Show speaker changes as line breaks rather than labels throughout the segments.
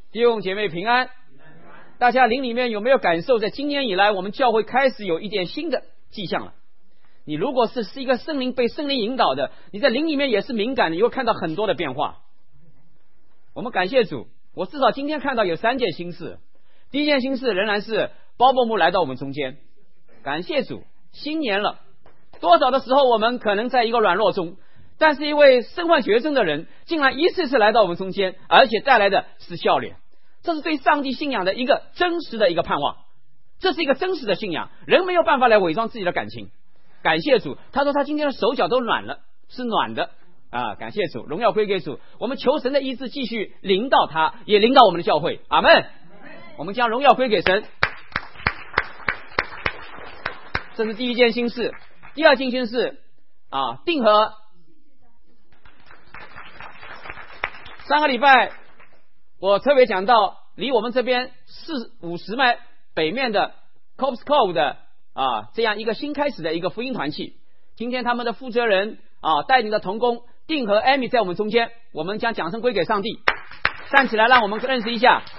弟兄姐妹平安。大家灵里面有没有感受，在今年以来我们教会开始有一点新的迹象了？你如果是一个圣灵被圣灵引导的，你在灵里面也是敏感的，你会看到很多的变化。我们感谢主，我至少今天看到有3件新事。第一件新事仍然是包伯母来到我们中间，感谢主，新年了，多少的时候我们可能在一个软弱中，但是一位身患绝症的人竟然一次次来到我们中间，而且带来的是笑脸。这是对上帝信仰的一个真实的一个盼望，这是一个真实的信仰，人没有办法来伪装自己的感情。感谢主，他说他今天的手脚都软了，是暖的啊！感谢主，荣耀归给主。我们求神的医治继续临到他，也临到我们的教会。阿们。我们将荣耀归给神。这是第一件新事。第二件新事啊，定和上个礼拜我特别讲到，离我们这边50迈北面的 Cops Cove 的这样一个新开始的一个福音团契。今天他们的负责人带领的同工定和 Amy 在我们中间，我们将掌声归给上帝。站起来，让我们认识一下。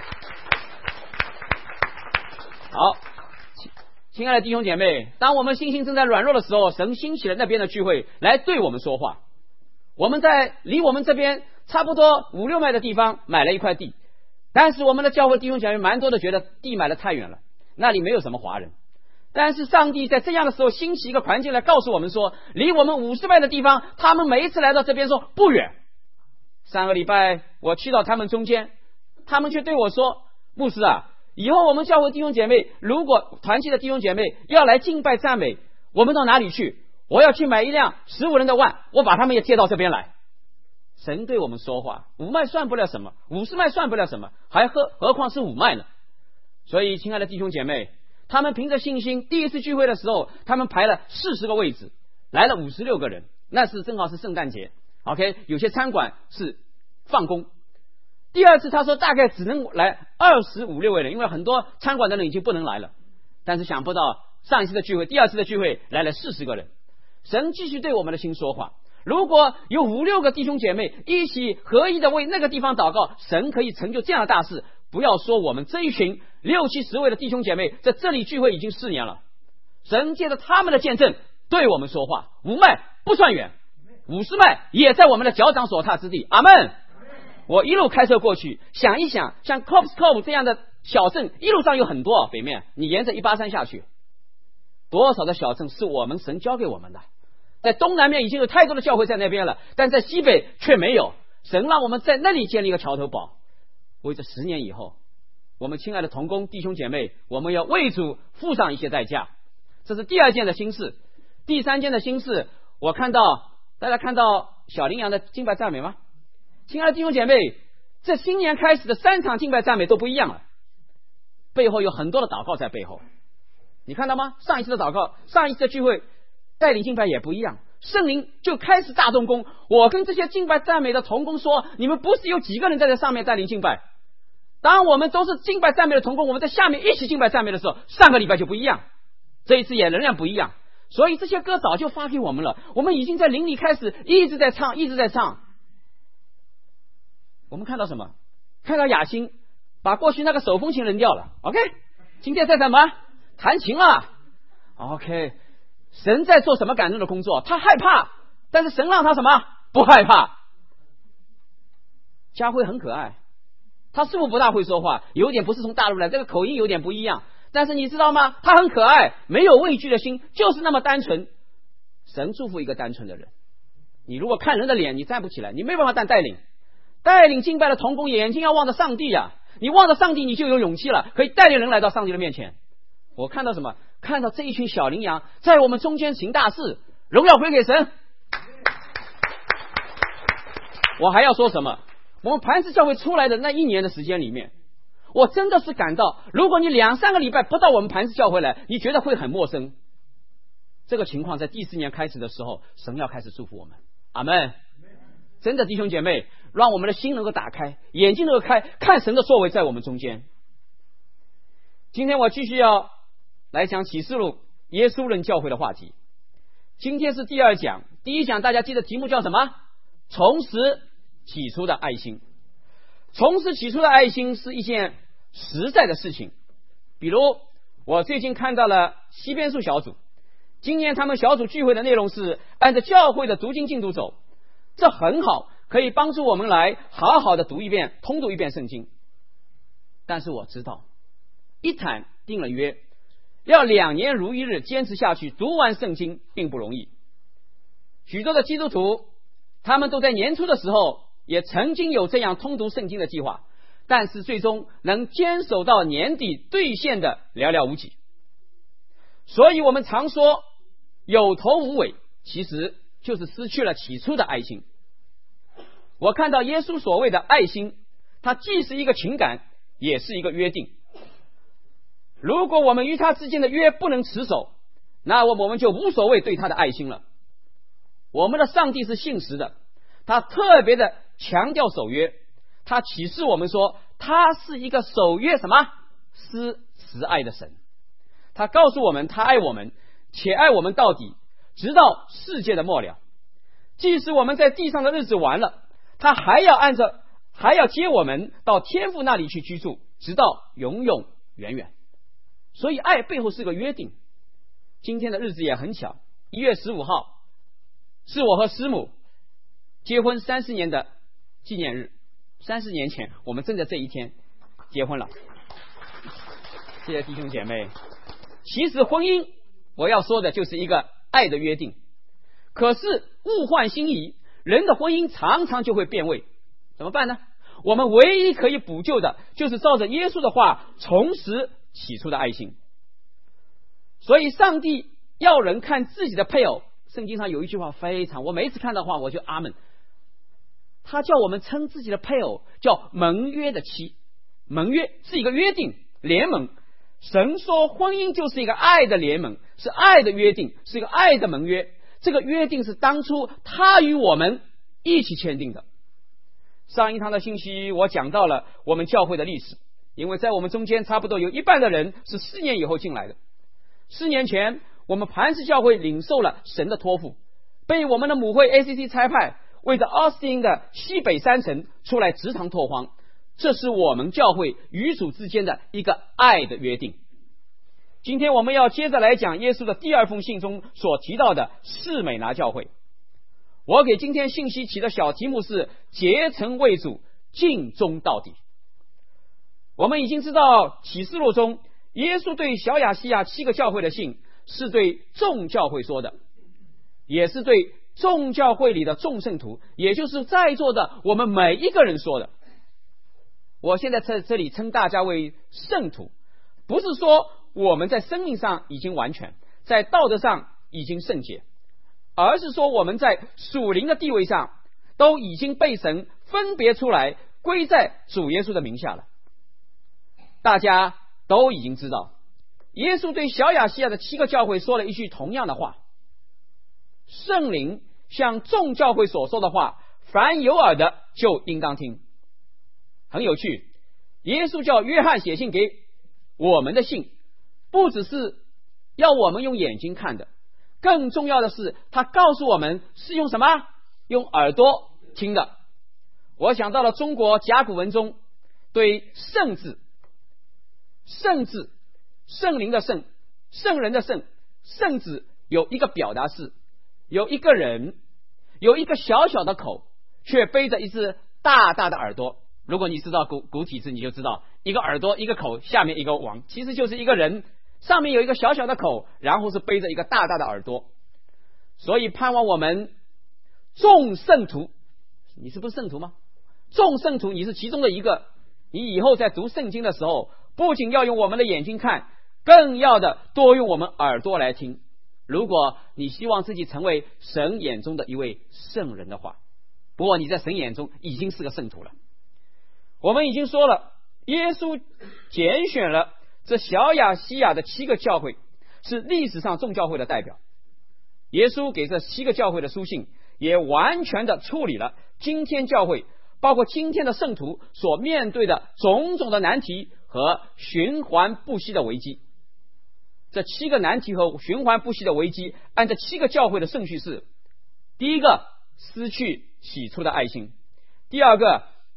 好，亲爱的弟兄姐妹，当我们信心正在软弱的时候，神兴起了那边的聚会来对我们说话。我们在离我们这边差不多5-6迈的地方买了一块地，但是我们的教会弟兄姐妹蛮多的觉得地买得太远了，那里没有什么华人。但是上帝在这样的时候兴起一个环境来告诉我们说，离我们50迈的地方，他们每一次来到这边说不远。上个礼拜我去到他们中间，他们却对我说，牧师啊，以后我们教会弟兄姐妹，如果团契的弟兄姐妹要来敬拜赞美，我们到哪里去？我要去买一辆15人的万，我把他们也接到这边来。神对我们说话，5迈算不了什么，50迈算不了什么，何况是5迈呢？所以亲爱的弟兄姐妹，他们凭着信心，第一次聚会的时候他们排了40个位置，来了56个人，那是正好是圣诞节。 OK， 有些餐馆是放工。第二次他说大概只能来25-26位人，因为很多餐馆的人已经不能来了。但是想不到上一次的聚会，第二次的聚会来了40个人。神继续对我们的心说话，如果有5-6个弟兄姐妹一起合一的为那个地方祷告，神可以成就这样的大事。不要说我们这一群60-70位的弟兄姐妹在这里聚会已经4年了，神借着他们的见证对我们说话。5迈不算远，50迈也在我们的脚掌所踏之地。阿们。我一路开车过去，想一想，像 Cops Cove 这样的小镇，一路上有很多北面，你沿着183下去，多少的小镇是我们神交给我们的。在东南面已经有太多的教会在那边了，但在西北却没有。神让我们在那里建立一个桥头堡，为这10年以后，我们亲爱的同工弟兄姐妹，我们要为主付上一些代价。这是第2件的新事。第3件的新事，我看到大家看到小羚羊的敬拜赞美吗？亲爱的弟兄姐妹，这新年开始的3场敬拜赞美都不一样了，背后有很多的祷告在背后，你看到吗？上一次的祷告，上一次的聚会带领敬拜也不一样，圣灵就开始大动工。我跟这些敬拜赞美的同工说，你们不是有几个人在这上面带领敬拜，当我们都是敬拜赞美的同工，我们在下面一起敬拜赞美的时候，上个礼拜就不一样，这一次也仍然不一样。所以这些歌早就发给我们了，我们已经在灵里开始一直在唱，一直在唱。我们看到什么？看到雅欣把过去那个手风琴扔掉了。 OK， 今天在什么？弹琴了。 OK， 神在做什么感动的工作？他害怕，但是神让他什么？不害怕。佳慧很可爱，他似乎不大会说话，有点不是从大陆来，这个口音有点不一样，但是你知道吗？他很可爱，没有畏惧的心，就是那么单纯。神祝福一个单纯的人。你如果看人的脸，你站不起来，你没办法带领敬拜的同工，眼睛要望着上帝呀！你望着上帝，你就有勇气了，可以带领人来到上帝的面前。我看到什么？看到这一群小羚羊在我们中间行大事，荣耀归给神。我还要说什么？我们磐石教会出来的那1年的时间里面，我真的是感到，如果你2-3个礼拜不到我们磐石教会来，你觉得会很陌生。这个情况在第4年开始的时候，神要开始祝福我们。阿们。真的弟兄姐妹，让我们的心能够打开，眼睛能够开，看神的作为在我们中间。今天我继续要来讲启示录耶稣人教会的话题。今天是第2讲，第1讲大家记得题目叫什么？重拾起初的爱心。 从此起初的爱心是一件实在的事情。比如我最近看到了西边数小组，今年他们小组聚会的内容是按照教会的读经进度走，这很好，可以帮助我们来好好的通读一遍圣经。但是我知道，一谈定了约，要2年如一日坚持下去读完圣经并不容易。许多的基督徒他们都在年初的时候也曾经有这样通读圣经的计划，但是最终能坚守到年底兑现的寥寥无几。所以我们常说有头无尾，其实就是失去了起初的爱心。我看到耶稣所谓的爱心，它既是一个情感，也是一个约定。如果我们与他之间的约不能持守，那我们就无所谓对他的爱心了。我们的上帝是信实的，他特别的强调守约，他启示我们说他是一个守约施慈爱的神。他告诉我们他爱我们，且爱我们到底，直到世界的末了。即使我们在地上的日子完了，他还要接我们到天父那里去居住，直到永永远远。所以爱背后是个约定。今天的日子也很巧，1月15号是我和师母结婚30年的纪念日。30年前我们正在这一天结婚了。谢谢弟兄姐妹。其实婚姻我要说的就是一个爱的约定，可是物换星移，人的婚姻常常就会变味，怎么办呢？我们唯一可以补救的就是照着耶稣的话重拾起初的爱心。所以上帝要人看自己的配偶，圣经上有一句话我每一次看到话我就阿们，他叫我们称自己的配偶叫盟约的妻。盟约是一个约定联盟，神说婚姻就是一个爱的联盟，是爱的约定，是一个爱的盟约。这个约定是当初他与我们一起签订的。上一堂的信息我讲到了我们教会的历史，因为在我们中间差不多有一半的人是4年以后进来的。4年前我们磐石教会领受了神的托付，被我们的母会 ACC 差派，为着奥斯汀的西北3城出来直堂拓荒。这是我们教会与主之间的一个爱的约定。今天我们要接着来讲耶稣的第2封信中所提到的士美拿教会。我给今天信息起的小题目是竭诚为主，尽忠到底。我们已经知道启示录中耶稣对小亚细亚7个教会的信是对众教会说的，也是对众教会里的众圣徒，也就是在座的我们每一个人说的。我现在在这里称大家为圣徒，不是说我们在生命上已经完全，在道德上已经圣洁，而是说我们在属灵的地位上都已经被神分别出来，归在主耶稣的名下了。大家都已经知道，耶稣对小亚细亚的7个教会说了一句同样的话，圣灵向众教会所说的话，凡有耳的就应当听。很有趣，耶稣叫约翰写信给我们的信，不只是要我们用眼睛看的，更重要的是他告诉我们是用什么？用耳朵听的。我想到了中国甲骨文中对圣字，圣灵的圣，圣人的圣，圣字有一个表达是，有一个人有一个小小的口，却背着一只大大的耳朵。如果你知道古体字，你就知道一个耳朵一个口，下面一个王，其实就是一个人，上面有一个小小的口，然后是背着一个大大的耳朵。所以盼望我们众圣徒，你是不是圣徒吗？众圣徒你是其中的一个，你以后在读圣经的时候，不仅要用我们的眼睛看，更要的多用我们耳朵来听。如果你希望自己成为神眼中的一位圣人的话，不过你在神眼中已经是个圣徒了。我们已经说了，耶稣拣选了这小亚细亚的7个教会，是历史上众教会的代表。耶稣给这7个教会的书信，也完全的处理了今天教会，包括今天的圣徒所面对的种种的难题和循环不息的危机。这7个难题和循环不息的危机，按照7个教会的顺序是：第一个，失去起初的爱心；第二个，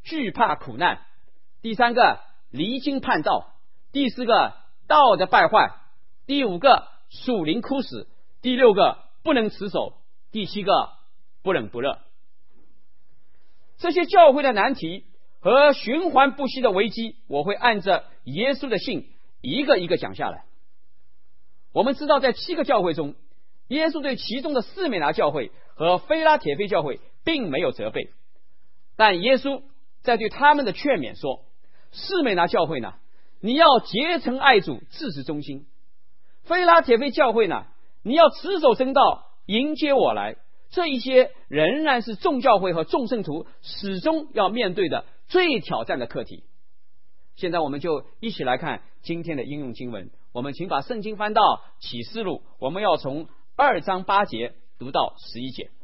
惧怕苦难；第三个，离经叛道；第四个，道德败坏；第五个，属灵枯死；第六个，不能持守；第七个，不冷不热。这些教会的难题和循环不息的危机，我会按着耶稣的信一个一个讲下来。我们知道，在7个教会中，耶稣对其中的士美拿教会和非拉铁非教会并没有责备，但耶稣在对他们的劝勉说：士美拿教会呢，你要竭诚爱主，至死忠心；非拉铁非教会呢，你要持守真道，迎接我来。这一些仍然是众教会和众圣徒始终要面对的最挑战的课题。现在我们就一起来看今天的应用经文。我们请把圣经翻到启示录，我们要从2章8节读到11节。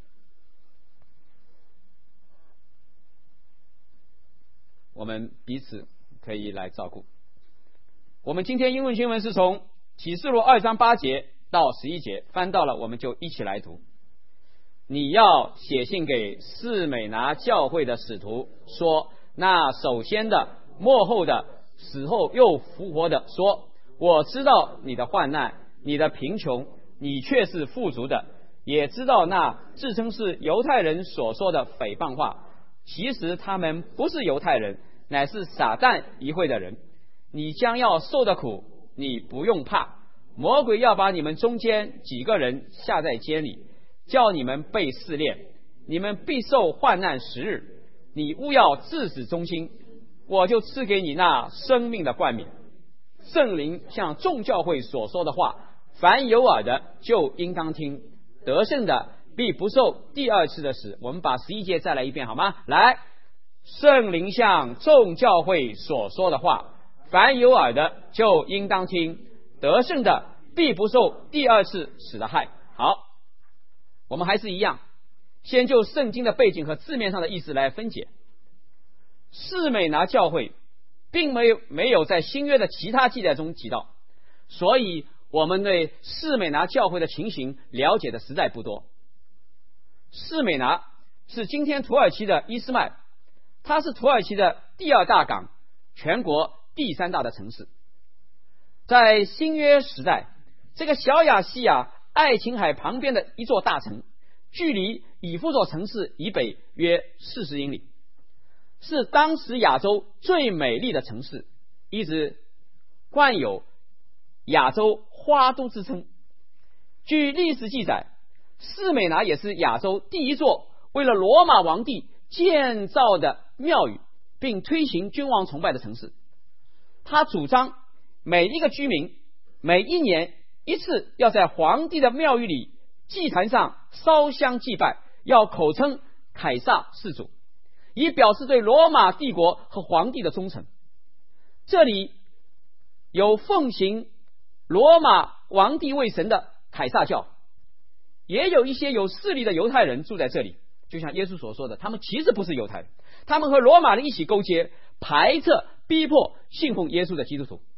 我们彼此可以来照顾。我们今天应用经文是从启示录2章8节到11节，翻到了我们就一起来读。你要写信给士美拿教会的使徒说，那首先的、末后的、死后又复活的说，我知道你的患难，你的贫穷，你却是富足的，也知道那自称是犹太人所说的诽谤话，其实他们不是犹太人，乃是撒旦一会的人。你将要受的苦，你不用怕，魔鬼要把你们中间几个人下在监里，叫你们被试炼，你们必受患难10日，你务要至死忠心，我就赐给你那生命的冠冕。圣灵向众教会所说的话，凡有耳的就应当听，得胜的必不受第二次的死。我们把11节再来一遍好吗？来，圣灵向众教会所说的话，凡有耳的就应当听，得胜的必不受第二次死的害。好，我们还是一样，先就圣经的背景和字面上的意思来分解。士美拿教会并没有在新约的其他记载中提到，所以我们对士美拿教会的情形了解的实在不多。士美拿是今天土耳其的伊斯麦，它是土耳其的第2大港，全国第3大的城市。在新约时代，这个小亚细亚爱琴海旁边的一座大城，距离以弗所城市以北约40英里，是当时亚洲最美丽的城市，一直冠有亚洲花都之称。据历史记载，士美拿也是亚洲第一座为了罗马皇帝建造的庙宇并推行君王崇拜的城市。他主张每一个居民每1年一次要在皇帝的庙宇里祭坛上烧香祭拜，要口称凯撒世主，以表示对罗马帝国和皇帝的忠诚。这里有奉行罗马皇帝为神的凯撒教，也有一些有势力的犹太人住在这里，就像耶稣所说的，他们其实不是犹太人，他们和罗马人一起勾结，排斥逼迫信奉耶稣的基督徒。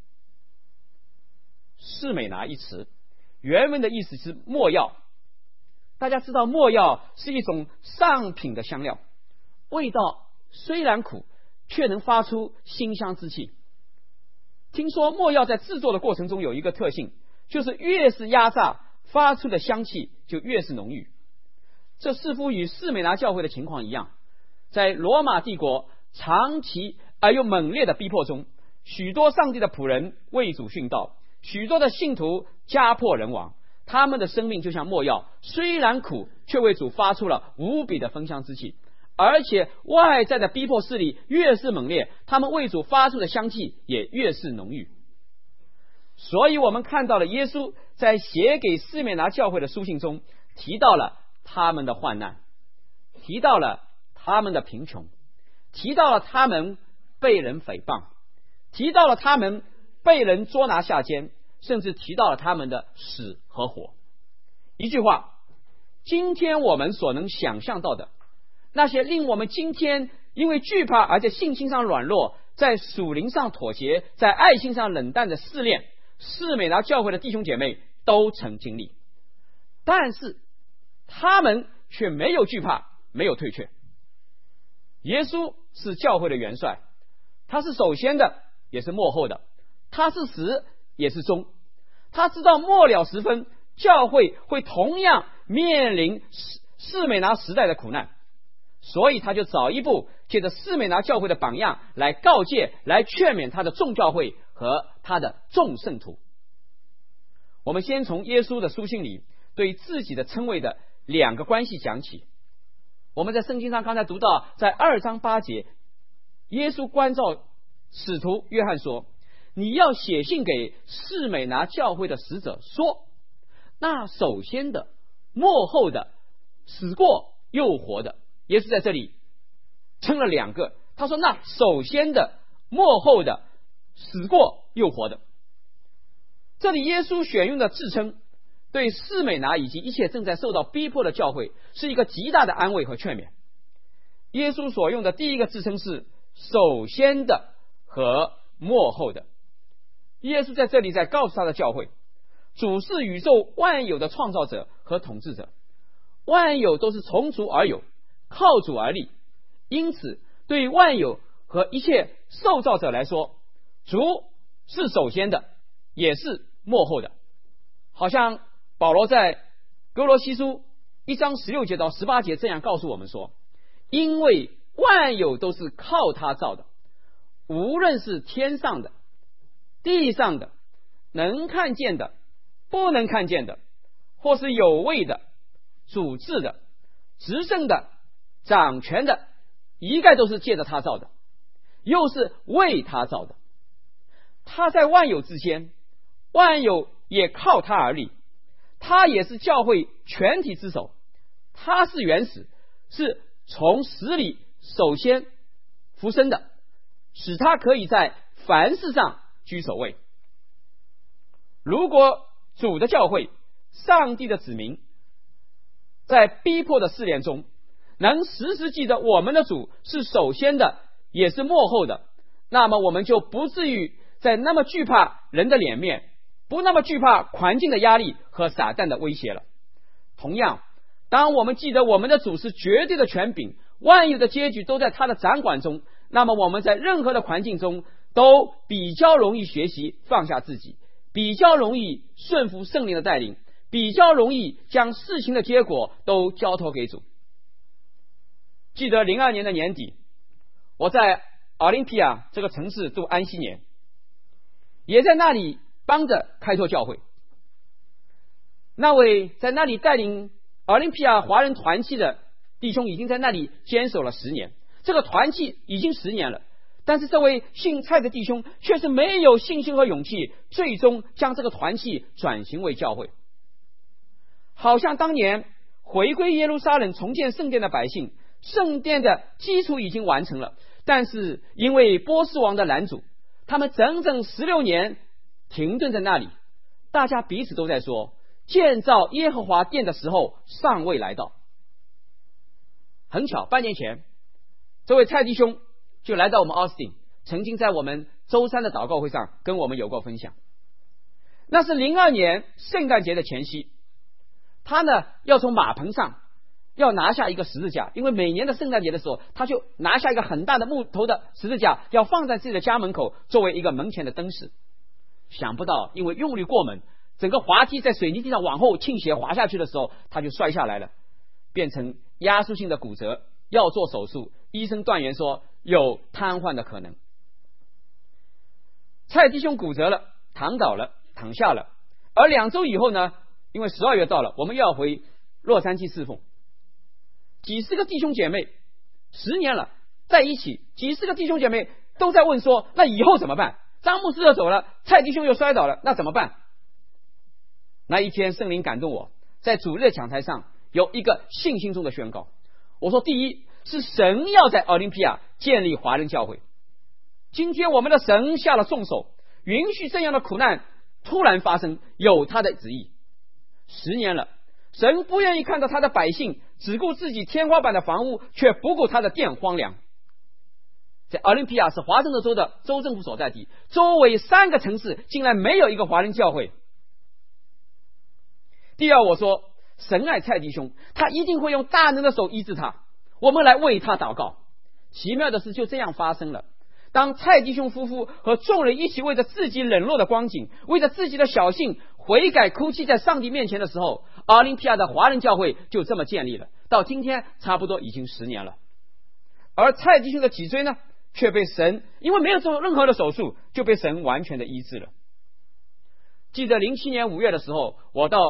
士美拿一词原文的意思是没药，大家知道没药是一种上品的香料，味道虽然苦，却能发出馨香之气。听说没药在制作的过程中有一个特性，就是越是压榨，发出的香气就越是浓郁。这似乎与士美拿教会的情况一样，在罗马帝国长期而又猛烈的逼迫中，许多上帝的仆人为主殉道，许多的信徒家破人亡，他们的生命就像没药，虽然苦，却为主发出了无比的芬香之气。而且外在的逼迫势力越是猛烈，他们为主发出的香气也越是浓郁。所以我们看到了耶稣在写给士美拿教会的书信中提到了他们的患难，提到了他们的贫穷，提到了他们被人诽谤，提到了他们被人捉拿下监，甚至提到了他们的死和活。一句话，今天我们所能想象到的那些令我们今天因为惧怕而在信心上软弱，在属灵上妥协，在爱心上冷淡的试炼，士美拿教会的弟兄姐妹都曾经历，但是他们却没有惧怕，没有退却。耶稣是教会的元帅，他是首先的，也是末后的，他是始，也是终。他知道末了时分，教会会同样面临士美拿时代的苦难，所以他就早一步借着士美拿教会的榜样来告诫，来劝勉他的众教会和他的众圣徒。我们先从耶稣的书信里对自己的称谓的两个关系讲起。我们在圣经上刚才读到，在2章8节，耶稣关照使徒约翰说，你要写信给士美拿教会的使者说，那首先的、末后的、死过又活的。耶稣在这里称了两个，他说那首先的、末后的、死过又活的。这里耶稣选用的自称，对士美拿以及一切正在受到逼迫的教会是一个极大的安慰和劝勉。耶稣所用的第一个自称是首先的和末后的。耶稣在这里在告诉他的教会，主是宇宙万有的创造者和统治者，万有都是从主而有，靠主而立，因此对万有和一切受造者来说，主是首先的，也是末后的。好像保罗在哥罗西书1章16节到18节这样告诉我们说，因为万有都是靠他造的，无论是天上的、地上的、能看见的、不能看见的，或是有位的、主治的、执政的、掌权的，一概都是借着他造的，又是为他造的。他在万有之间，万有也靠他而立，他也是教会全体之首，他是原始，是从死里首先复生的，使他可以在凡事上居首位。如果主的教会、上帝的子民在逼迫的试炼中能时时记得我们的主是首先的，也是末后的，那么我们就不至于在那么惧怕人的脸面，不那么惧怕环境的压力和撒旦的威胁了。同样，当我们记得我们的主是绝对的权柄，万有的结局都在他的掌管中，那么我们在任何的环境中都比较容易学习放下自己，比较容易顺服圣灵的带领，比较容易将事情的结果都交托给主。记得02年的年底，我在奥林匹亚这个城市度安息年，也在那里帮着开拓教会。那位在那里带领奥林匹亚华人团契的弟兄已经在那里坚守了10年，这个团契已经10年了，但是这位姓蔡的弟兄却是没有信心和勇气，最终将这个团契转型为教会。好像当年回归耶路撒冷重建圣殿的百姓，圣殿的基础已经完成了，但是因为波斯王的拦阻，他们整整16年停顿在那里。大家彼此都在说，建造耶和华殿的时候尚未来到。很巧，半年前这位蔡弟兄就来到我们奥斯汀，曾经在我们周三的祷告会上跟我们有过分享。那是02年圣诞节的前夕，他呢要从马棚上要拿下一个十字架，因为每年的圣诞节的时候，他就拿下一个很大的木头的十字架，要放在自己的家门口作为一个门前的灯饰。想不到因为用力过猛，整个滑梯在水泥地上往后倾斜滑下去的时候，他就摔下来了，变成压缩性的骨折，要做手术，医生断言说有瘫痪的可能。蔡弟兄骨折了，躺倒了，躺下了。而2周以后呢，因为12月到了，我们又要回洛杉矶侍奉。几十个弟兄姐妹10年了在一起，几十个弟兄姐妹都在问说，那以后怎么办？张牧师又走了，蔡弟兄又摔倒了，那怎么办？那一天圣灵感动我，在主日的讲台上有一个信心中的宣告。我说，第一是神要在奥林匹亚建立华人教会。今天我们的神下了重手，允许这样的苦难突然发生，有他的旨意。10年了，神不愿意看到他的百姓只顾自己天花板的房屋，却不顾他的殿荒凉。在奥林匹亚是华盛顿州的州政府所在地，周围3个城市竟然没有一个华人教会。第二，我说神爱蔡弟兄，他一定会用大能的手医治他，我们来为他祷告。 奇妙的事就这样发生了。当蔡弟兄夫妇和众人一起为着自己冷落的光景，为着自己的小性悔改哭泣在上帝面前的时候，奥林匹亚的华人教会就这么建立了，到今天差不多已经10年了。而蔡弟兄的脊椎呢，却被神因为没有做任何的手术，就被神完全的医治了。记得07年5月的时候，我到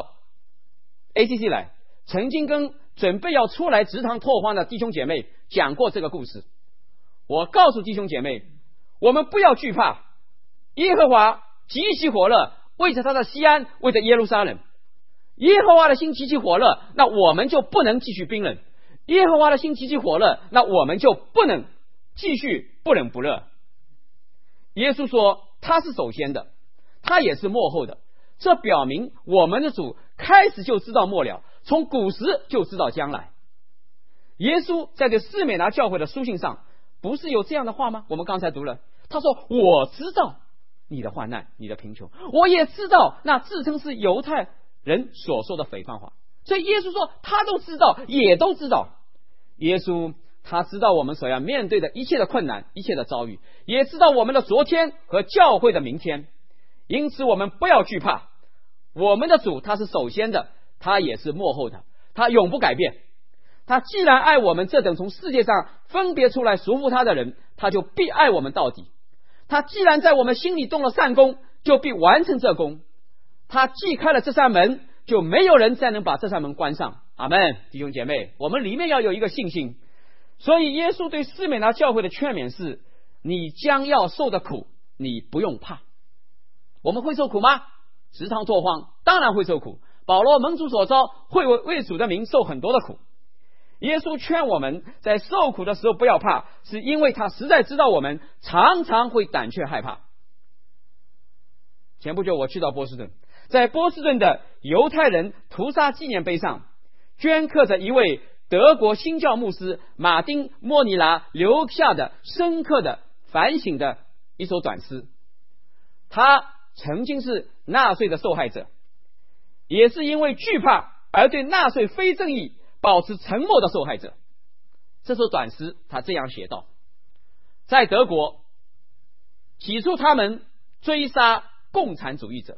ACC 来，曾经跟准备要出来职堂拓荒的弟兄姐妹讲过这个故事。我告诉弟兄姐妹，我们不要惧怕，耶和华极其火热，为着他的西安，为着耶路撒冷。耶和华的心极其火热，那我们就不能继续冰冷；耶和华的心极其火热，那我们就不能继续不冷不热。耶稣说他是首先的，他也是末后的，这表明我们的主开始就知道末了，从古时就知道将来。耶稣在对士美拿教会的书信上不是有这样的话吗？我们刚才读了，他说我知道你的患难，你的贫穷，我也知道那自称是犹太人所说的诽谤话。所以耶稣说他都知道，也都知道。耶稣他知道我们所要面对的一切的困难，一切的遭遇，也知道我们的昨天和教会的明天。因此我们不要惧怕，我们的主他是首先的，他也是末后的，他永不改变。他既然爱我们这等从世界上分别出来赎复他的人，他就必爱我们到底。他既然在我们心里动了善功，就必完成这功。他既开了这扇门，就没有人再能把这扇门关上。阿们。弟兄姐妹，我们里面要有一个信心。所以耶稣对士美拿教会的劝勉是，你将要受的苦你不用怕。我们会受苦吗？职场拓荒当然会受苦，保罗蒙主所召，会为主的名受很多的苦。耶稣劝我们在受苦的时候不要怕，是因为他实在知道我们常常会胆怯害怕。前不久我去到波士顿，在波士顿的犹太人屠杀纪念碑上镌刻着一位德国新教牧师马丁·莫尼拉留下的深刻的反省的一首短诗。他曾经是纳粹的受害者，也是因为惧怕而对纳粹非正义保持沉默的受害者。这首短诗他这样写道，在德国起初他们追杀共产主义者，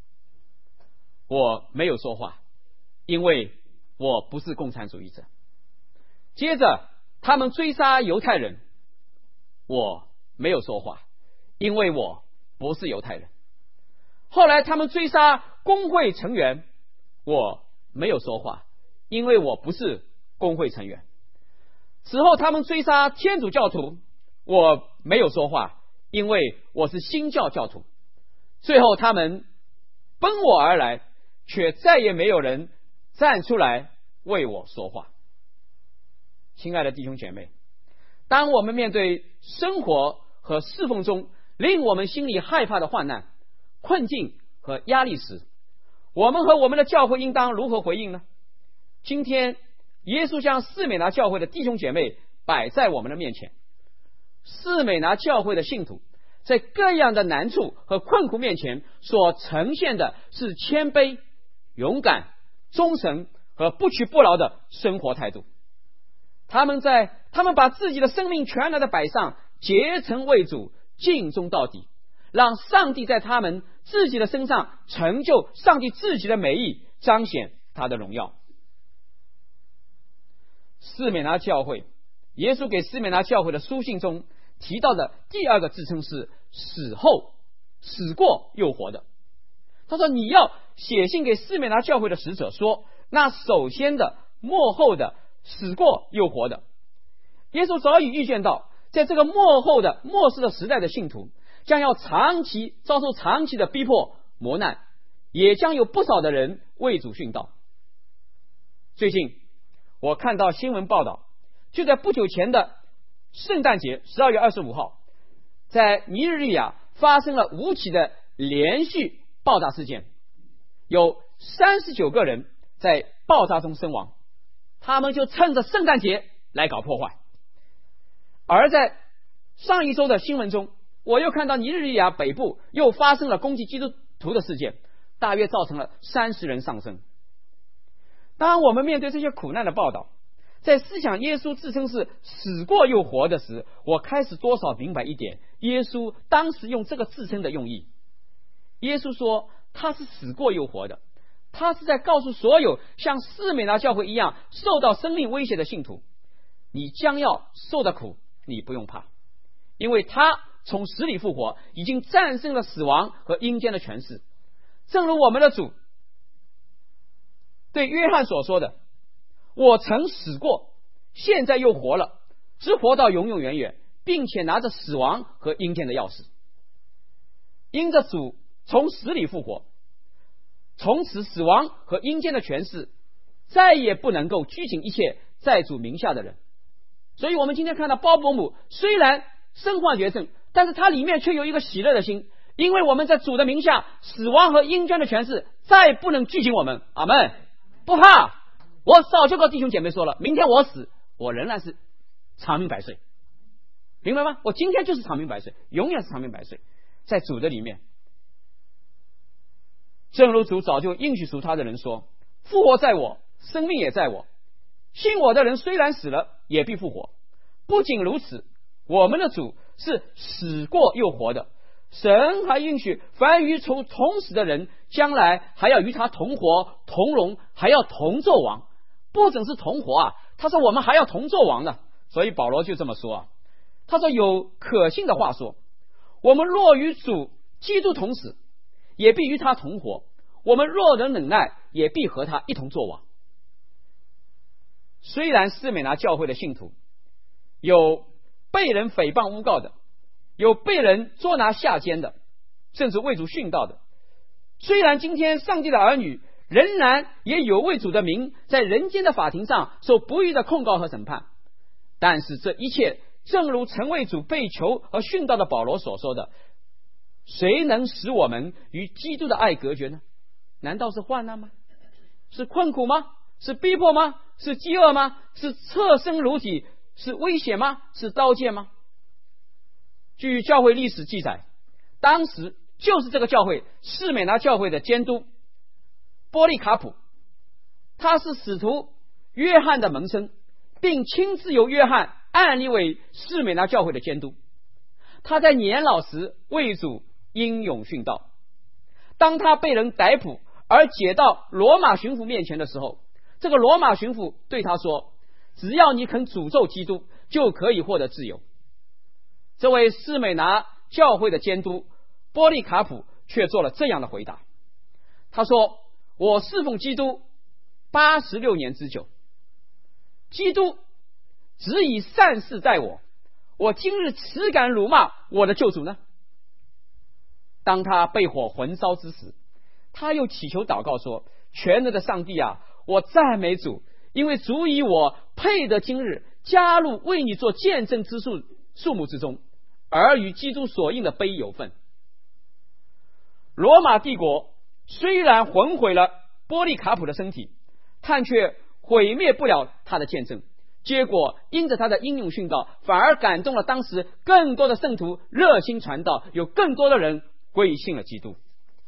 我没有说话，因为我不是共产主义者。接着他们追杀犹太人，我没有说话，因为我不是犹太人。后来他们追杀工会成员，我没有说话，因为我不是工会成员。此后他们追杀天主教徒，我没有说话，因为我是新教教徒。最后他们奔我而来，却再也没有人站出来为我说话。亲爱的弟兄姐妹，当我们面对生活和侍奉中令我们心里害怕的患难、困境和压力时，我们和我们的教会应当如何回应呢？今天耶稣将士美拿教会的弟兄姐妹摆在我们的面前。士美拿教会的信徒在各样的难处和困苦面前所呈现的是谦卑、勇敢、忠诚和不屈不挠的生活态度。他们把自己的生命全然的摆上，竭诚为主，尽忠到底，让上帝在他们自己的身上成就上帝自己的美意，彰显他的荣耀。士美拿教会，耶稣给士美拿教会的书信中提到的第二个自称是死过又活的。他说你要写信给士美拿教会的使者说，那首先的、末后的、死过又活的。耶稣早已预见到，在这个末后的末世的时代的信徒将要遭受长期的逼迫磨难，也将有不少的人为主殉道。最近我看到新闻报道，就在不久前的圣诞节12月25号，在尼日利亚发生了5起的连续爆炸事件，有39个人在爆炸中身亡。他们就趁着圣诞节来搞破坏。而在上一周的新闻中，我又看到尼日利亚北部又发生了攻击基督徒的事件，大约造成了30人丧生。当我们面对这些苦难的报道， 在思想耶稣自称是死过又活的时，我开始多少明白一点耶稣当时用这个自称的用意。耶稣说他是死过又活的，他是在告诉所有像士美拿教会一样受到生命威胁的信徒，你将要受的苦你不用怕，因为他从死里复活，已经战胜了死亡和阴间的权势。正如我们的主对约翰所说的，我曾死过，现在又活了，直活到永永远远，并且拿着死亡和阴间的钥匙。因着主从死里复活，从此死亡和阴间的权势再也不能够拘谨一切在主名下的人。所以我们今天看到鲍伯母虽然身患绝症，但是他里面却有一个喜乐的心，因为我们在主的名下，死亡和阴间的权势再不能拘谨我们。阿们，不怕。我早就跟弟兄姐妹说了，明天我死，我仍然是长命百岁，明白吗？我今天就是长命百岁，永远是长命百岁，在主的里面。正如主早就应许属他的人说，复活在我，生命也在我，信我的人虽然死了，也必复活。不仅如此，我们的主是死过又活的，神还应许凡与主同死的人，将来还要与他同活同荣，还要同作王。不只是同活啊，他说我们还要同作王呢。所以保罗就这么说啊，他说有可信的话说，我们若与主基督同死，也必与他同活，我们若能忍耐，也必和他一同作王。虽然士美拿教会的信徒有被人诽谤诬告的，有被人捉拿下监的，甚至为主殉道的，虽然今天上帝的儿女仍然也有为主的名在人间的法庭上受不义的控告和审判，但是这一切正如曾为主被囚和殉道的保罗所说的，谁能使我们与基督的爱隔绝呢？难道是患难吗？是困苦吗？是逼迫吗？是饥饿吗？是侧身如己？是危险吗？是刀剑吗？据教会历史记载，当时就是这个教会士美拿教会的监督波利卡普，他是使徒约翰的门生，并亲自由约翰按立为士美拿教会的监督。他在年老时为主英勇殉道。当他被人逮捕而解到罗马巡抚面前的时候，这个罗马巡抚对他说，只要你肯诅咒基督，就可以获得自由。这位士美拿教会的监督波利卡普却做了这样的回答，他说，我侍奉基督86年之久，基督只以善事待我，我今日岂敢辱骂我的救主呢？当他被火焚烧之时，他又祈求祷告说，全能的上帝啊，我赞美主，因为主以我配得今日加入为你做见证之数目之中，而与基督所应的杯有份。罗马帝国虽然焚毁了波利卡普的身体，但却毁灭不了他的见证。结果因着他的英勇殉道，反而感动了当时更多的圣徒热心传道，有更多的人归信了基督。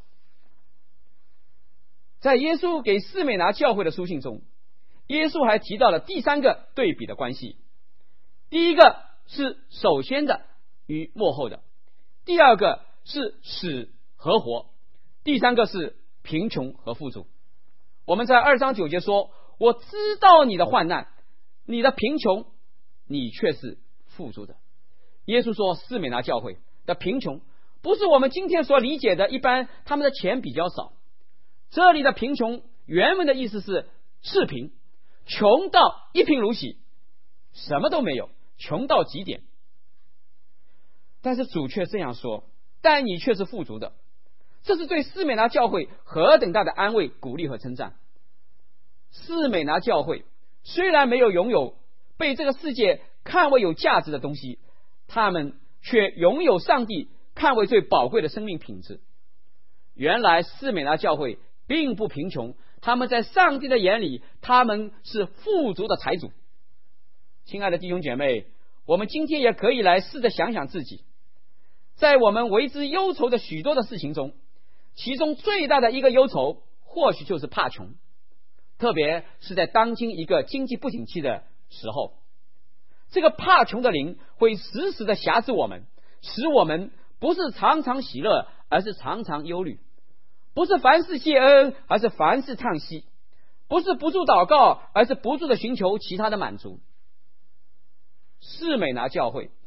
在耶稣给士美拿教会的书信中，耶稣还提到了第三个对比的关系。第一个是首先的与末后的，第二个是死和活，第三个是贫穷和富足。我们在2章9节说，我知道你的患难，你的贫穷，你却是富足的。耶稣说士美拿教会的贫穷不是我们今天所理解的一般他们的钱比较少，这里的贫穷原文的意思是赤贫，穷到一贫如洗，什么都没有，穷到极点。但是主却这样说，但你却是富足的。这是对士美拿教会何等大的安慰、鼓励和称赞。士美拿教会虽然没有拥有被这个世界看为有价值的东西，他们却拥有上帝看为最宝贵的生命品质。原来士美拿教会并不贫穷，他们在上帝的眼里，他们是富足的财主。亲爱的弟兄姐妹，我们今天也可以来试着想想自己，在我们为之忧愁的许多的事情中，其中最大的一个忧愁或许就是怕穷，特别是在当今一个经济不景气的时候，这个怕穷的灵会时时的辖制我们，使我们不是常常喜乐，而是常常忧虑；不是凡事谢恩，而是凡事叹息；不是不住祷告，而是不住的寻求其他的满足。士美拿教会，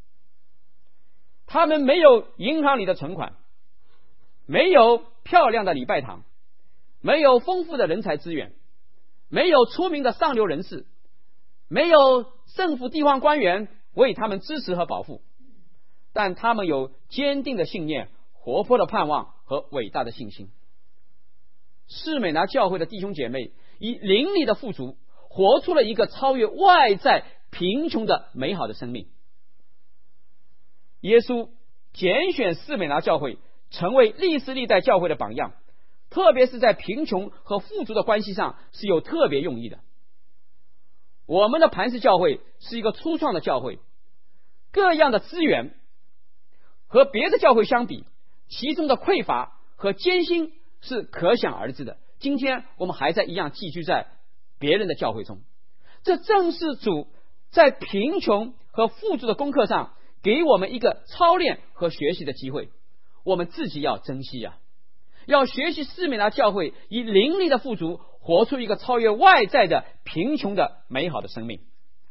他们没有银行里的存款，没有漂亮的礼拜堂，没有丰富的人才资源，没有出名的上流人士，没有政府地方官员为他们支持和保护，但他们有坚定的信念、活泼的盼望和伟大的信心。士美拿教会的弟兄姐妹以灵里的富足，活出了一个超越外在贫穷的美好的生命。耶稣拣选士美拿教会成为历世历代教会的榜样，特别是在贫穷和富足的关系上是有特别用意的。我们的磐石教会是一个初创的教会，各样的资源和别的教会相比，其中的匮乏和艰辛是可想而知的。今天我们还在一样寄居在别人的教会中，这正是主在贫穷和富足的功课上给我们一个操练和学习的机会，我们自己要珍惜啊！要学习士美拿教会以灵力的富足，活出一个超越外在的贫穷的美好的生命。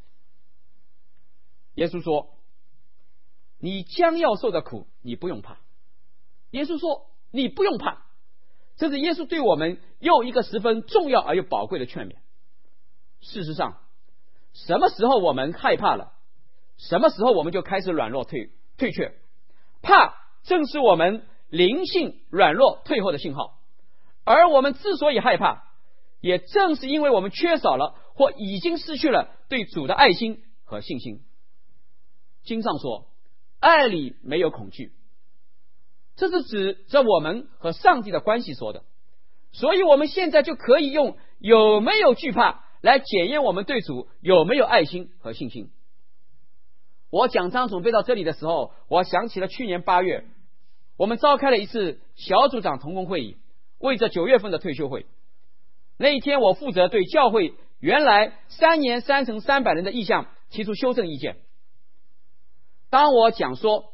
耶稣说：“你将要受的苦，你不用怕。”耶稣说：“你不用怕。”这是耶稣对我们又一个十分重要而又宝贵的劝勉。事实上，什么时候我们害怕了，什么时候我们就开始软弱退却。怕正是我们灵性软弱退后的信号，而我们之所以害怕，也正是因为我们缺少了或已经失去了对主的爱心和信心。经上说，爱里没有恐惧，这是指着我们和上帝的关系说的。所以我们现在就可以用有没有惧怕来检验我们对主有没有爱心和信心。我讲章准备到这里的时候，我想起了去年8月我们召开了一次小组长同工会议，为着9月份的退休会。那一天我负责对教会原来3年3乘300人的意向提出修正意见。当我讲说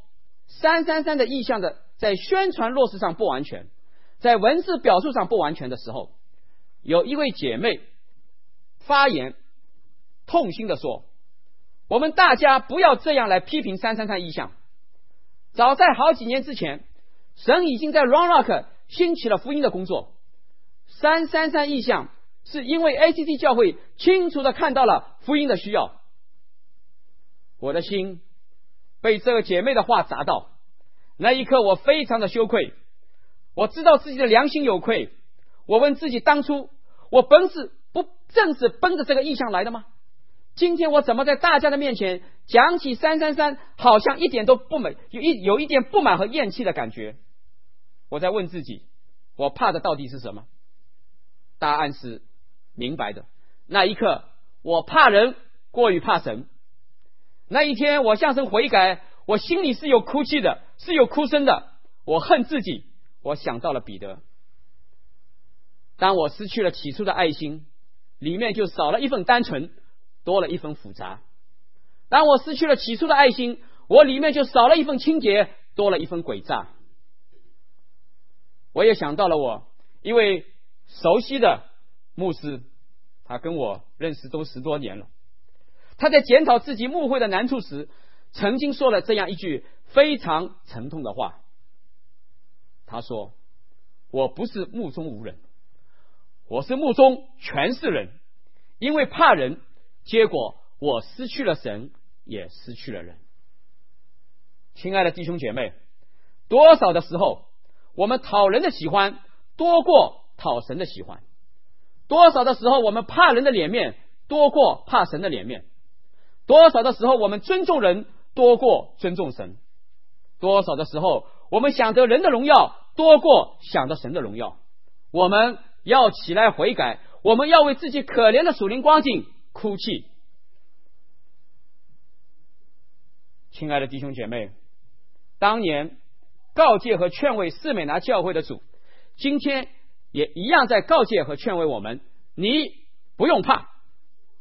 333的意向的在宣传落实上不完全，在文字表述上不完全的时候，有一位姐妹发言痛心地说，我们大家不要这样来批评333意向。早在好几年之前，神已经在 Round Rock 兴起了福音的工作。333意向是因为 ACT 教会清楚地看到了福音的需要。我的心被这个姐妹的话砸到，那一刻我非常的羞愧，我知道自己的良心有愧。我问自己，当初我不正是奔着这个意向来的吗？今天我怎么在大家的面前讲起333，好像一点都不美，有一点不满和厌弃的感觉。我在问自己，我怕的到底是什么？答案是明白的。那一刻我怕人过于怕神。那一天我向神悔改，我心里是有哭泣的，是有哭声的。我恨自己，我想到了彼得。当我失去了起初的爱心，里面就少了一份单纯，多了一份复杂。当我失去了起初的爱心，我里面就少了一份清洁，多了一份诡诈。我也想到了我一位熟悉的牧师，他跟我认识都10多年了。他在检讨自己牧会的难处时，曾经说了这样一句非常沉痛的话。他说，我不是目中无人，我是目中全是人，因为怕人，结果我失去了神，也失去了人。亲爱的弟兄姐妹，多少的时候我们讨人的喜欢多过讨神的喜欢，多少的时候我们怕人的脸面多过怕神的脸面，多少的时候我们尊重人多过尊重神，多少的时候我们想得人的荣耀多过想得神的荣耀。我们要起来悔改，我们要为自己可怜的属灵光景哭泣。亲爱的弟兄姐妹，当年告诫和劝慰士美拿教会的主，今天也一样在告诫和劝慰我们，你不用怕。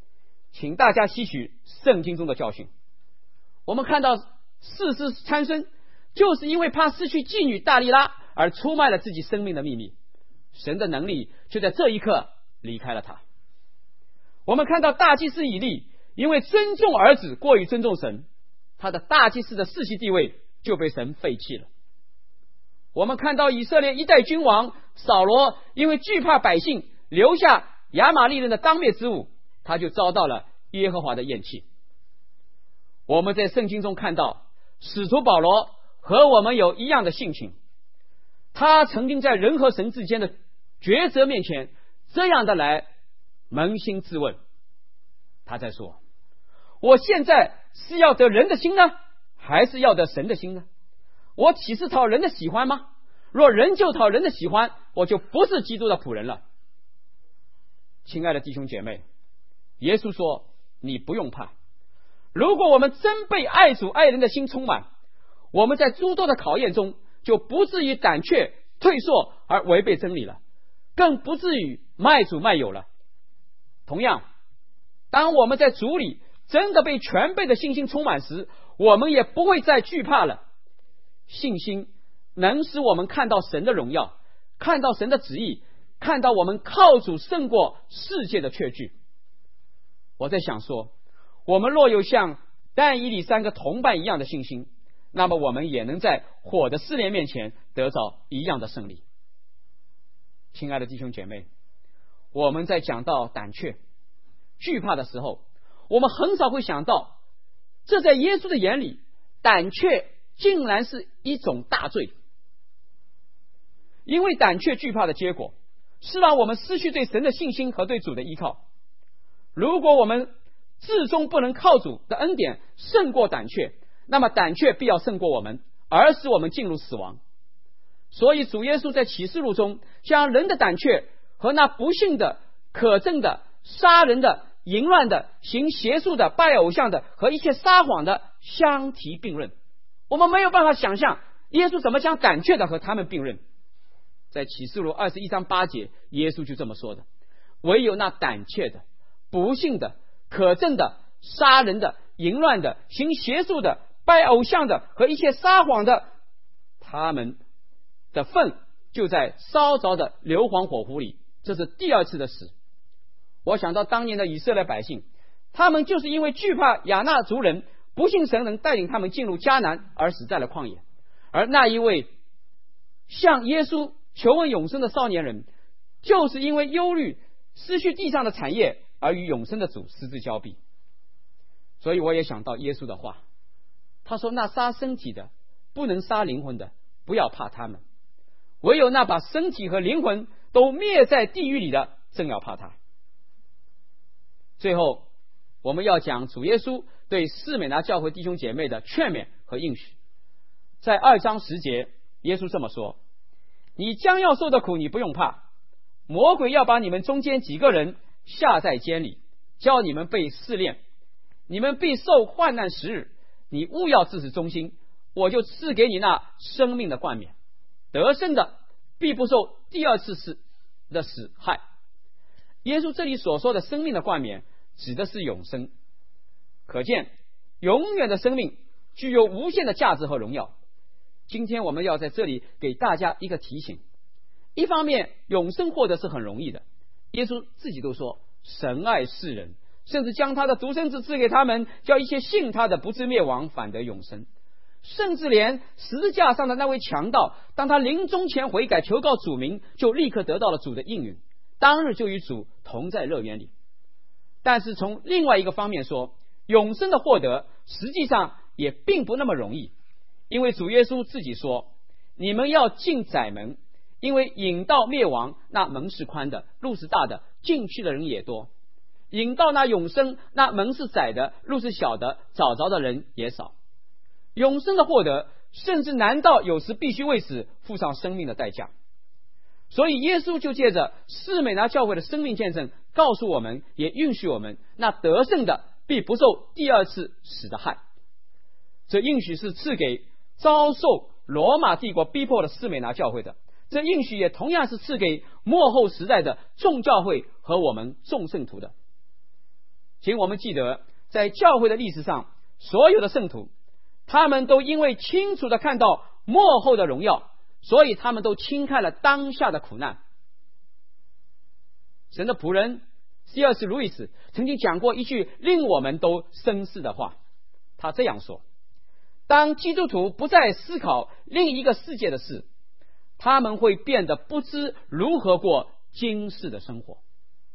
请大家吸取圣经中的教训。我们看到士师参孙就是因为怕失去妓女大利拉而出卖了自己生命的秘密，神的能力就在这一刻离开了他。我们看到大祭司以利因为尊重儿子过于尊重神，他的大祭司的世袭地位就被神废弃了。我们看到以色列一代君王扫罗因为惧怕百姓留下亚玛利人的当灭之物，他就遭到了耶和华的厌弃。我们在圣经中看到使徒保罗和我们有一样的性情，他曾经在人和神之间的抉择面前这样的来扪心自问。他在说，我现在是要得人的心呢，还是要得神的心呢？我岂是讨人的喜欢吗？若人就讨人的喜欢，我就不是基督的仆人了。亲爱的弟兄姐妹，耶稣说，你不用怕。如果我们真被爱主爱人的心充满，我们在诸多的考验中就不至于胆怯退缩而违背真理了，更不至于卖主卖友了。同样，当我们在主里真的被全备的信心充满时，我们也不会再惧怕了。信心能使我们看到神的荣耀，看到神的旨意，看到我们靠主胜过世界的确据。我在想说，我们若有像但以理三个同伴一样的信心，那么我们也能在火的试炼面前得着一样的胜利。亲爱的弟兄姐妹，我们在讲到胆怯惧怕的时候，我们很少会想到，这在耶稣的眼里，胆怯竟然是一种大罪。因为胆怯惧怕的结果是让我们失去对神的信心和对主的依靠。如果我们至终不能靠主的恩典胜过胆怯，那么胆怯必要胜过我们，而使我们进入死亡。所以主耶稣在启示录中将人的胆怯和那不幸的、可憎的、杀人的、淫乱的、行邪术的、拜偶像的和一切撒谎的相提并论。我们没有办法想象耶稣怎么将胆怯的和他们并论。在启示录21章8节，耶稣就这么说的，唯有那胆怯的、不幸的、可憎的、杀人的、淫乱的、行邪术的、拜偶像的和一切撒谎的，他们的份就在烧着的硫磺火湖里。这是第二次的死。我想到当年的以色列百姓，他们就是因为惧怕亚纳族人，不信神能带领他们进入迦南，而死在了旷野。而那一位向耶稣求问永生的少年人，就是因为忧虑失去地上的产业，而与永生的主失之交臂。所以我也想到耶稣的话，他说，那杀身体的不能杀灵魂的，不要怕他们，唯有那把身体和灵魂都灭在地狱里的，正要怕他。最后我们要讲主耶稣对士美拿教会弟兄姐妹的劝勉和应许。在2章10节，耶稣这么说，你将要受的苦你不用怕，魔鬼要把你们中间几个人下在监里，叫你们被试炼，你们必受患难10日，你务要自持忠心，我就赐给你那生命的冠冕，得胜的必不受第二次死的死害。耶稣这里所说的生命的冠冕指的是永生，可见永远的生命具有无限的价值和荣耀。今天我们要在这里给大家一个提醒，一方面永生获得是很容易的，耶稣自己都说神爱世人，甚至将他的独生子赐给他们，叫一切信他的不至灭亡，反得永生。甚至连十字架上的那位强盗，当他临终前悔改求告主名，就立刻得到了主的应允，当日就与主同在乐园里。但是从另外一个方面说，永生的获得实际上也并不那么容易，因为主耶稣自己说，你们要进窄门，因为引到灭亡那门是宽的，路是大的，进去的人也多；引到那永生那门是窄的，路是小的，找着的人也少。永生的获得甚至难道有时必须为此付上生命的代价。所以耶稣就借着士美拿教会的生命见证告诉我们，也允许我们，那得胜的必不受第二次死的害。这应许是赐给遭受罗马帝国逼迫的士美拿教会的，这应许也同样是赐给末后时代的众教会和我们众圣徒的。 请我们记得，在教会的历史上，所有的圣徒，他们都因为清楚地看到末后的荣耀，所以他们都轻看了当下的苦难。神的仆人C.S. 路易斯曾经讲过一句令我们都深思的话，他这样说：当基督徒不再思考另一个世界的事，他们会变得不知如何过今世的生活。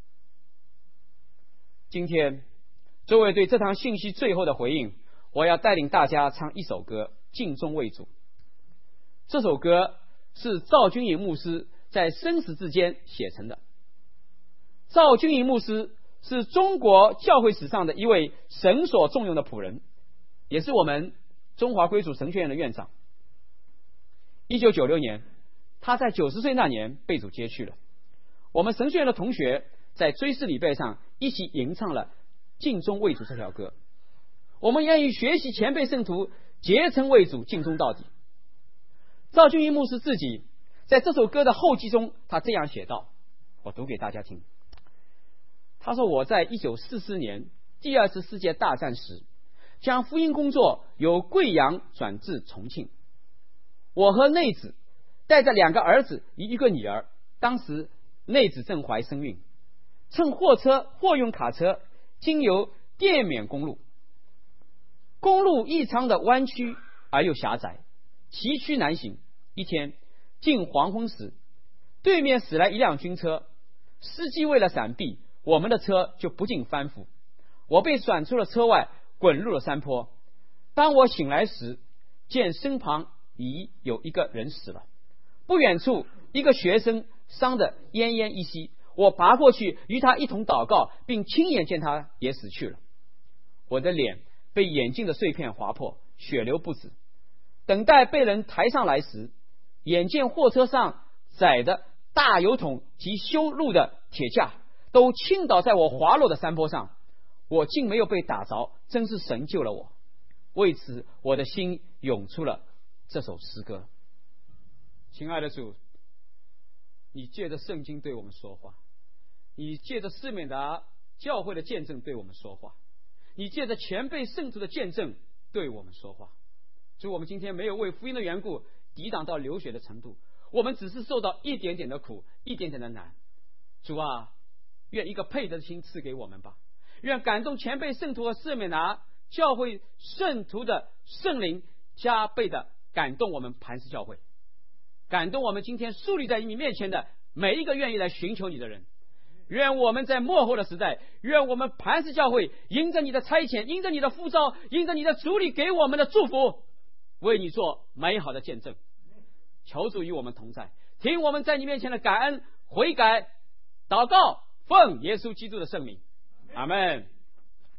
今天作为对这堂信息最后的回应，我要带领大家唱一首歌，敬重为主。这首歌是赵君颖牧师在生死之间写成的。赵君颖牧师是中国教会史上的一位神所重用的仆人，也是我们中华归属神学院的院长。1996年，他在90岁那年被主接去了。我们神学院的同学在追思礼拜上一起吟唱了尽忠为主这条歌。我们愿意学习前辈圣徒竭诚为主，尽忠到底。赵君颖牧师自己在这首歌的后记中，他这样写道，我读给大家听。他说，我在1944年第二次世界大战时，将福音工作由贵阳转至重庆。我和内子带着2个儿子1个女儿，当时内子正怀身孕，乘货运卡车经由滇缅公路，公路异常的弯曲而又狭窄，崎岖难行。一天近黄昏时，对面驶来一辆军车，司机为了闪避，我们的车就不禁翻覆，我被甩出了车外，滚入了山坡。当我醒来时，见身旁已有一个人死了，不远处一个学生伤得奄奄一息，我爬过去与他一同祷告，并亲眼见他也死去了。我的脸被眼镜的碎片划破，血流不止。等待被人抬上来时，眼见货车上载的大油桶及修路的铁架都倾倒在我滑落的山坡上，我竟没有被打着，真是神救了我。为此我的心涌出了这首诗歌。亲爱的主，你借着圣经对我们说话，你借着施美达教会的见证对我们说话，你借着前辈圣徒的见证对我们说话。主，我们今天没有为福音的缘故抵挡到流血的程度，我们只是受到一点点的苦，一点点的难。主啊，愿一个配得的心赐给我们吧，愿感动前辈圣徒和施美达教会圣徒的圣灵加倍的感动我们磐石教会，感动我们今天树立在你面前的每一个愿意来寻求你的人。愿我们在末后的时代，愿我们磐石教会因着你的差遣，因着你的呼召，因着你的主力给我们的祝福，为你做美好的见证。求主与我们同在，听我们在你面前的感恩悔改祷告，奉耶稣基督的圣名，阿们。